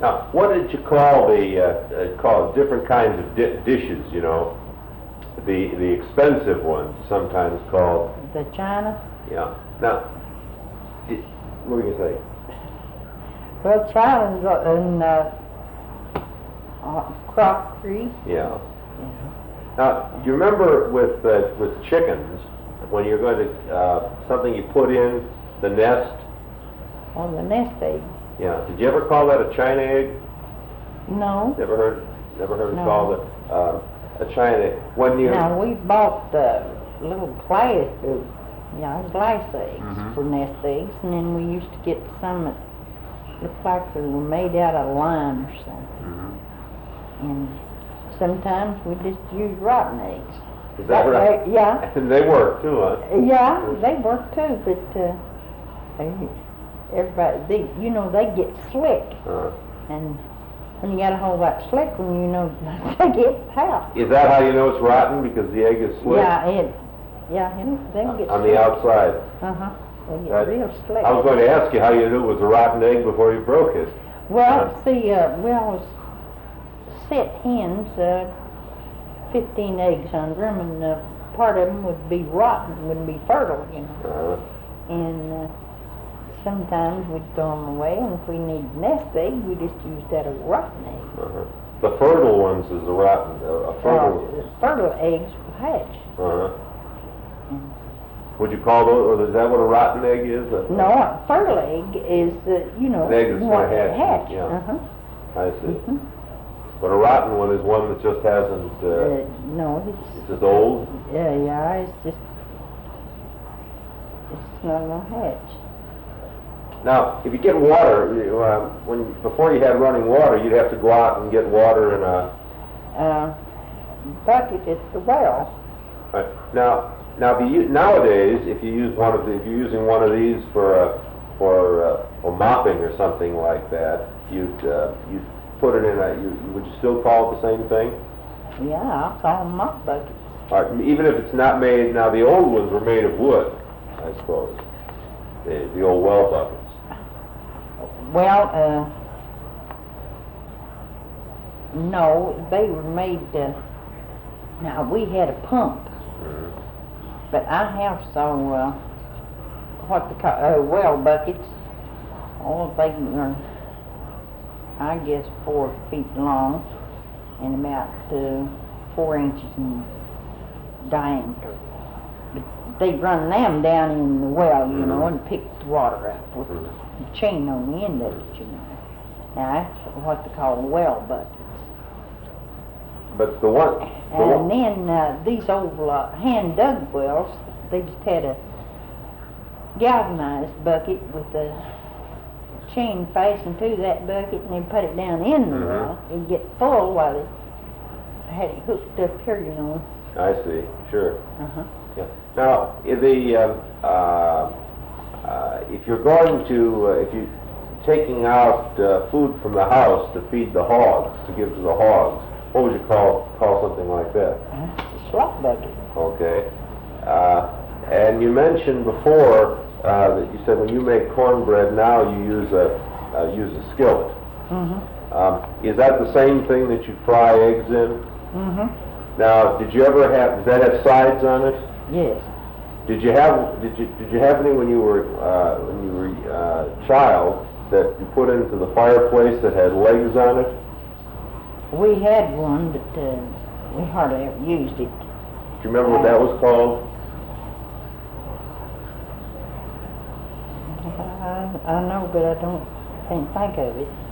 Now, what did you call call different kinds of dishes? You know, the expensive ones, sometimes called. The china? Yeah. Now, what were you gonna say? Well, china and crockery. Yeah. Now, you remember with chickens, when you're going to something you put in the nest? On the nest egg. Yeah. Did you ever call that a china egg? No. Never heard it No. called a china egg. When you Now, we bought little glass eggs Mhm. for nest eggs, and then we used to get some that looked like they were made out of lime or something. Mhm. And sometimes we just use rotten eggs. Is that right? way, yeah. And they work too, huh? Yeah, they work too, but everybody, they get slick. And when you got a whole lot slick one, they get out. Is that how you know it's rotten? Because the egg is slick? They get On slick. the outside. Uh-huh. They get Right. real slick. I was going to ask you how you knew it was a rotten egg before you broke it. Well, see, we always set hens, 15 eggs under them, and part of them would be rotten, wouldn't be fertile, And sometimes we'd throw them away, and if we needed nest egg, we just used that a rotten egg. The fertile ones is a rotten, a fertile. Fertile eggs will hatch. Would you call those, or is that what a rotten egg is? No, a fertile egg is, An egg that's one going to that hatch. hatch. Yeah. Uh-huh. I see. Mhm. But a rotten one is one that just hasn't, No, it's just old? it's not gonna hatch. Now, if you get water, before you had running water, you'd have to go out and get water in a... Bucket at the well. Right. Now, nowadays, if you're using one of these for mopping or something like that, you'd put it in would you still call it the same thing? Yeah, I'll call them mop buckets. All right, even if it's not made, now the old ones were made of wood, I suppose, the old well buckets. Well, no, they were made, now we had a pump, but I have some, what they call, well buckets. All they are, I guess, 4 feet long and about 4 inches in diameter. But they run them down in the well, and pick the water up with a chain on the end of it, Now that's what they call well buckets. But And then these old hand-dug wells, they just had a galvanized bucket with a chain fastened to that bucket, and they put it down in the well. It'd get full while they had it hooked up here, I see, sure. Uh-huh. Yeah. Now, if you're going to, if you're taking out food from the house to feed the hogs, to give to the hogs, what would you call something like that? A slop bucket. Okay. And you mentioned before that you said when you make cornbread now you use a skillet. Is that the same thing that you fry eggs in? Now, did you ever have? Did that have sides on it? Yes. Did you have any when you were a child that you put into the fireplace that had legs on it? We had one, but we hardly ever used it. Do you remember what that was called? I know, but I can't think of it.